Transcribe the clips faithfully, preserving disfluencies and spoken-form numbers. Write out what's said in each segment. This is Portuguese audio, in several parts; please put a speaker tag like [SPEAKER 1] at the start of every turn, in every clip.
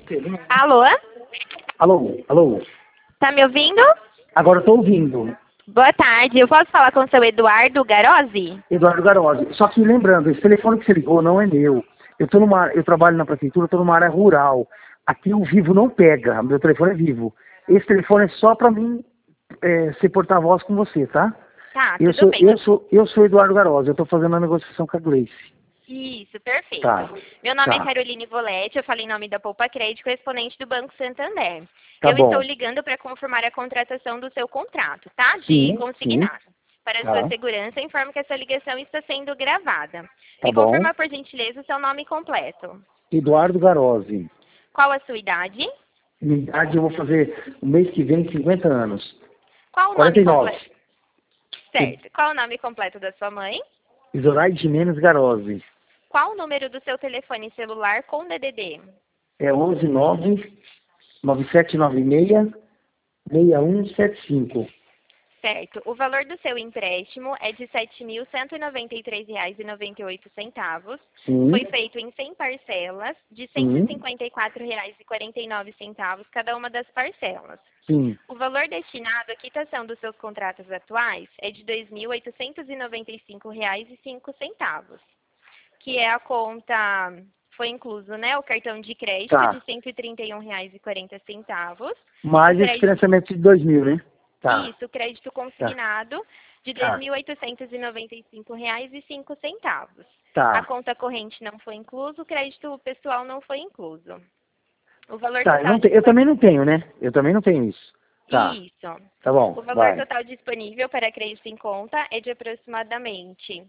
[SPEAKER 1] Alô?
[SPEAKER 2] Alô, alô.
[SPEAKER 1] Tá me ouvindo?
[SPEAKER 2] Agora eu tô ouvindo.
[SPEAKER 1] Boa tarde. Eu posso falar com o seu Eduardo Garozzi?
[SPEAKER 2] Eduardo Garozzi. Só que lembrando, esse telefone que você ligou não é meu. Eu tô numa, eu trabalho na prefeitura, eu tô numa área rural. Aqui o vivo não pega. Meu telefone é vivo. Esse telefone é só pra mim é, ser porta-voz com você, tá?
[SPEAKER 1] Tá,
[SPEAKER 2] Eu
[SPEAKER 1] tudo
[SPEAKER 2] sou,
[SPEAKER 1] bem.
[SPEAKER 2] eu sou, eu sou Eduardo Garozzi. Eu tô fazendo a negociação com a Gleice.
[SPEAKER 1] Isso, perfeito.
[SPEAKER 2] Tá.
[SPEAKER 1] Meu nome é
[SPEAKER 2] Tá.
[SPEAKER 1] Caroline Voletti, eu falei em nome da Poupa Crédito, correspondente do Banco Santander.
[SPEAKER 2] Tá
[SPEAKER 1] eu
[SPEAKER 2] bom.
[SPEAKER 1] estou ligando para confirmar a contratação do seu contrato, tá? De
[SPEAKER 2] Sim,
[SPEAKER 1] consignado. Para a
[SPEAKER 2] Tá.
[SPEAKER 1] sua segurança, informo que essa ligação está sendo gravada.
[SPEAKER 2] Tá
[SPEAKER 1] Me
[SPEAKER 2] bom.
[SPEAKER 1] confirma, por gentileza, o seu nome completo.
[SPEAKER 2] Eduardo Garozzi.
[SPEAKER 1] Qual a sua idade?
[SPEAKER 2] Minha idade eu vou fazer o mês que vem cinquenta anos.
[SPEAKER 1] Qual o
[SPEAKER 2] quarenta
[SPEAKER 1] nome
[SPEAKER 2] e nove.
[SPEAKER 1] completo? Certo. Qual o nome completo da sua mãe?
[SPEAKER 2] Zoraide Jimenez Garozzi.
[SPEAKER 1] Qual o número do seu telefone celular com D D D?
[SPEAKER 2] É onze nove nove sete nove seis seis um sete cinco.
[SPEAKER 1] Certo. O valor do seu empréstimo é de sete mil cento e noventa e três reais e noventa e oito centavos.
[SPEAKER 2] Sim.
[SPEAKER 1] Foi feito em cem parcelas de cento e cinquenta e quatro reais e quarenta e nove centavos cada uma das parcelas.
[SPEAKER 2] Sim.
[SPEAKER 1] O valor destinado à quitação dos seus contratos atuais é de dois mil oitocentos e noventa e cinco reais e cinco centavos, que é a conta, foi incluso, né, o cartão de crédito
[SPEAKER 2] Tá.
[SPEAKER 1] de cento e trinta e um reais e quarenta centavos.
[SPEAKER 2] Mais esse
[SPEAKER 1] crédito-
[SPEAKER 2] financiamento de dois mil, né? Tá.
[SPEAKER 1] Isso, crédito consignado de
[SPEAKER 2] Tá.
[SPEAKER 1] dois mil oitocentos e noventa e cinco reais e cinco centavos.
[SPEAKER 2] Tá.
[SPEAKER 1] A conta corrente não foi incluso, o crédito pessoal não foi incluso. O valor
[SPEAKER 2] Tá, eu,
[SPEAKER 1] total
[SPEAKER 2] não te- eu também não tenho, né? Eu também não tenho isso. Tá.
[SPEAKER 1] Isso.
[SPEAKER 2] Tá bom,
[SPEAKER 1] O valor
[SPEAKER 2] vai.
[SPEAKER 1] total disponível para crédito em conta é de aproximadamente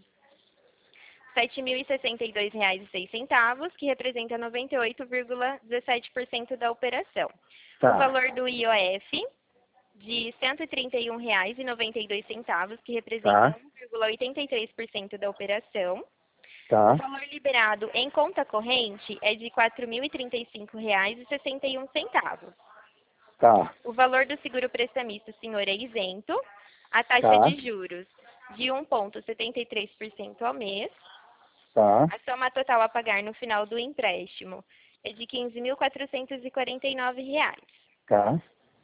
[SPEAKER 1] sete mil e sessenta e dois reais e seis centavos, que representa noventa e oito vírgula dezessete por cento da operação.
[SPEAKER 2] Tá.
[SPEAKER 1] O valor do I O F de cento e trinta e um reais e noventa e dois centavos, que representa
[SPEAKER 2] Tá.
[SPEAKER 1] um vírgula oitenta e três por cento da operação.
[SPEAKER 2] Tá.
[SPEAKER 1] O valor liberado em conta corrente é de quatro mil e trinta e cinco reais e sessenta e um centavos.
[SPEAKER 2] Tá.
[SPEAKER 1] O valor do seguro prestamista, senhor, é isento. A taxa
[SPEAKER 2] Tá.
[SPEAKER 1] de juros de um vírgula setenta e três por cento ao mês.
[SPEAKER 2] Tá.
[SPEAKER 1] A soma total a pagar no final do empréstimo é de quinze mil quatrocentos e quarenta e nove reais.
[SPEAKER 2] Tá.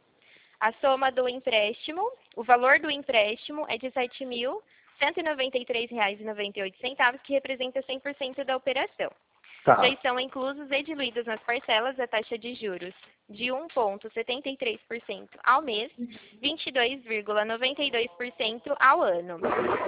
[SPEAKER 1] A soma do empréstimo, o valor do empréstimo é de sete mil cento e noventa e três reais e noventa e oito centavos, que representa cem por cento da operação.
[SPEAKER 2] Tá.
[SPEAKER 1] Já estão inclusos e diluídos nas parcelas a taxa de juros de um vírgula setenta e três por cento ao mês, vinte e dois vírgula noventa e dois por cento ao ano.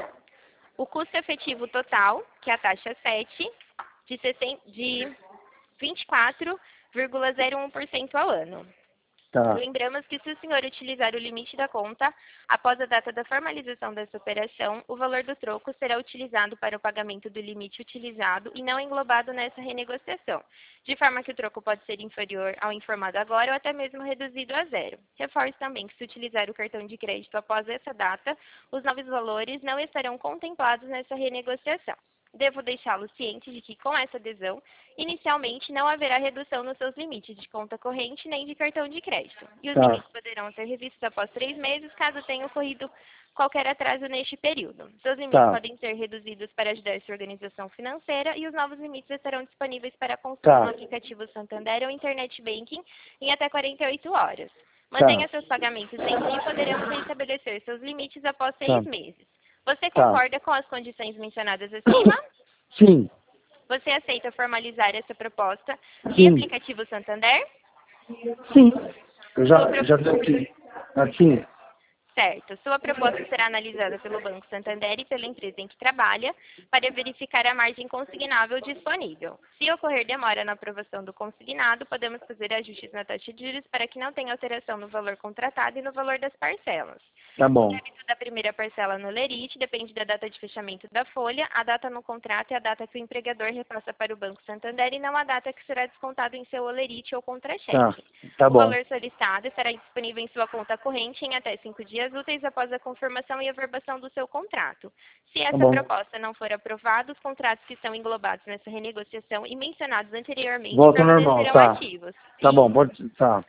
[SPEAKER 1] O custo efetivo total, que é a taxa sete, de, de vinte e quatro vírgula zero um por cento ao ano.
[SPEAKER 2] Tá.
[SPEAKER 1] Lembramos que se o senhor utilizar o limite da conta, após a data da formalização dessa operação, o valor do troco será utilizado para o pagamento do limite utilizado e não englobado nessa renegociação, de forma que o troco pode ser inferior ao informado agora ou até mesmo reduzido a zero. Reforço também que se utilizar o cartão de crédito após essa data, os novos valores não estarão contemplados nessa renegociação. Devo deixá-lo ciente de que, com essa adesão, inicialmente não haverá redução nos seus limites de conta corrente nem de cartão de crédito. E os
[SPEAKER 2] Tá.
[SPEAKER 1] limites poderão ser revistos após três meses, caso tenha ocorrido qualquer atraso neste período. Seus limites
[SPEAKER 2] Tá.
[SPEAKER 1] podem ser reduzidos para ajudar sua organização financeira e os novos limites estarão disponíveis para consulta
[SPEAKER 2] Tá.
[SPEAKER 1] no aplicativo Santander ou Internet Banking em até quarenta e oito horas. Mantenha seus pagamentos em dia e poderemos restabelecer seus limites após seis
[SPEAKER 2] Tá.
[SPEAKER 1] meses. Você
[SPEAKER 2] Tá.
[SPEAKER 1] concorda com as condições mencionadas acima?
[SPEAKER 2] Sim.
[SPEAKER 1] Você aceita formalizar essa proposta via
[SPEAKER 2] Sim.
[SPEAKER 1] aplicativo Santander?
[SPEAKER 2] Sim. Eu já, já tô aqui. Assim.
[SPEAKER 1] Certo. Sua proposta será analisada pelo Banco Santander e pela empresa em que trabalha para verificar a margem consignável disponível. Se ocorrer demora na aprovação do consignado, podemos fazer ajustes na taxa de juros para que não tenha alteração no valor contratado e no valor das parcelas.
[SPEAKER 2] Tá bom.
[SPEAKER 1] O débito da primeira parcela no lerite depende da data de fechamento da folha, a data no contrato e a data que o empregador repassa para o Banco Santander e não a data que será descontado em seu olerite ou contra-cheque.
[SPEAKER 2] Tá. Tá
[SPEAKER 1] o
[SPEAKER 2] bom.
[SPEAKER 1] valor solicitado estará disponível em sua conta corrente em até cinco dias úteis após a confirmação e averbação do seu contrato. Se essa
[SPEAKER 2] bom.
[SPEAKER 1] proposta não for aprovada, os contratos que são englobados nessa renegociação e mencionados anteriormente
[SPEAKER 2] Volta ao normal,
[SPEAKER 1] permanecerão
[SPEAKER 2] tá.
[SPEAKER 1] ativos.
[SPEAKER 2] Tá
[SPEAKER 1] Isso.
[SPEAKER 2] bom, pode. Tá.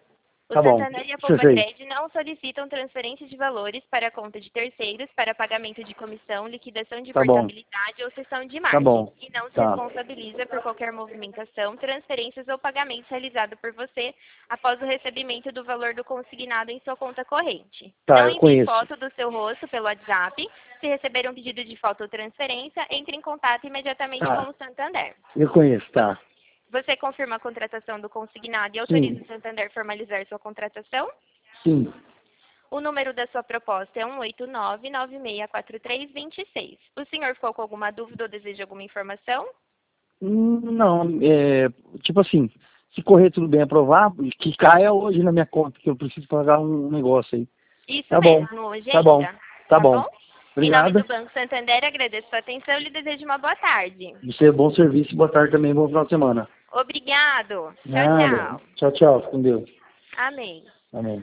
[SPEAKER 1] O
[SPEAKER 2] Tá bom.
[SPEAKER 1] Santander e a
[SPEAKER 2] Isso eu
[SPEAKER 1] Poupa
[SPEAKER 2] sei.
[SPEAKER 1] Cred não solicitam transferência de valores para a conta de terceiros para pagamento de comissão, liquidação de
[SPEAKER 2] Tá bom.
[SPEAKER 1] portabilidade ou cessão de
[SPEAKER 2] Tá
[SPEAKER 1] margem.
[SPEAKER 2] bom.
[SPEAKER 1] E não se
[SPEAKER 2] Tá.
[SPEAKER 1] responsabiliza por qualquer movimentação, transferências ou pagamentos realizados por você após o recebimento do valor do consignado em sua conta corrente.
[SPEAKER 2] Tá,
[SPEAKER 1] Não
[SPEAKER 2] eu
[SPEAKER 1] envie
[SPEAKER 2] conheço.
[SPEAKER 1] foto do seu rosto pelo WhatsApp. Se receber um pedido de foto ou transferência, entre em contato imediatamente
[SPEAKER 2] Tá.
[SPEAKER 1] com o Santander.
[SPEAKER 2] Eu conheço, tá.
[SPEAKER 1] Você confirma a contratação do consignado e
[SPEAKER 2] Sim.
[SPEAKER 1] autoriza o Santander a formalizar sua contratação?
[SPEAKER 2] Sim.
[SPEAKER 1] O número da sua proposta é um oito nove, nove seis quatro três, dois seis. O senhor ficou com alguma dúvida ou deseja alguma informação?
[SPEAKER 2] Hum, Não, é, tipo assim, se correr tudo bem aprovar, que caia hoje na minha conta, que eu preciso pagar um negócio aí.
[SPEAKER 1] Isso
[SPEAKER 2] Tá bom.
[SPEAKER 1] mesmo, hoje
[SPEAKER 2] Tá bom.
[SPEAKER 1] ainda.
[SPEAKER 2] Tá bom.
[SPEAKER 1] Em nome
[SPEAKER 2] Obrigado.
[SPEAKER 1] do Banco Santander, agradeço sua atenção e lhe desejo uma boa tarde.
[SPEAKER 2] Você é bom serviço. Boa tarde também. Bom final de semana.
[SPEAKER 1] Obrigado. Tchau,
[SPEAKER 2] Nada.
[SPEAKER 1] tchau.
[SPEAKER 2] Tchau, tchau. Fica com Deus.
[SPEAKER 1] Amém.
[SPEAKER 2] Amém.